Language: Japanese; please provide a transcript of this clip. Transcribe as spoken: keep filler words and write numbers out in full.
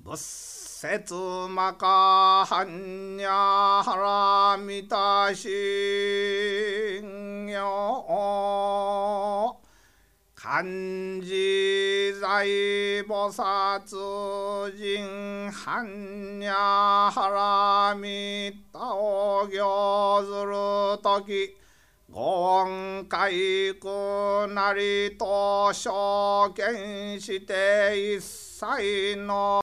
仏説摩訶般若波羅蜜多心経漢字在菩薩人般若波羅蜜多を行ずるときご恩回復なりと証言して一切の